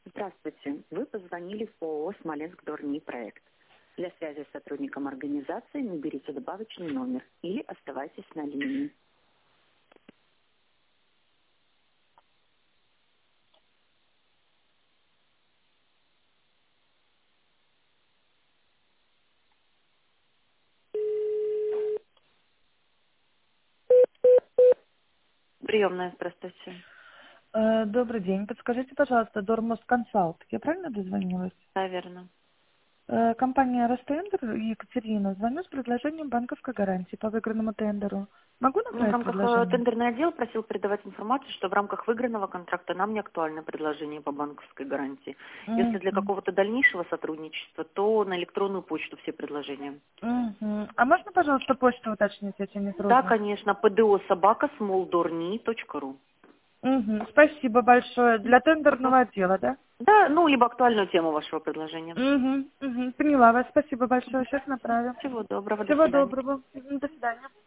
Здравствуйте. Вы позвонили в ООО «Смоленск Дорний проект». Для связи с сотрудником организации наберите добавочный номер или оставайтесь на линии. Приемная, здравствуйте. Добрый день. Подскажите, пожалуйста, Дормост Консалт. Я правильно дозвонилась? Да, верно. Компания Ростендер, Екатерина, звоню с предложением банковской гарантии по выигранному тендеру. Могу В направить рамках предложение? тендерный отдел просил передавать информацию, что в рамках выигранного контракта нам не актуально предложение по банковской гарантии. Если для Мгм. какого-то дальнейшего сотрудничества, то на электронную почту все предложения. Мгм. А можно, пожалуйста, почту уточнить, если не Да, трудно? конечно, pdo@smoldorni.ru. Мгм. Спасибо большое. Для тендерного отдела, да? Да, ну, либо актуальную тему вашего предложения. Угу. Поняла вас. Спасибо большое. Сейчас направим. Всего доброго, до Всего свидания. доброго. До свидания.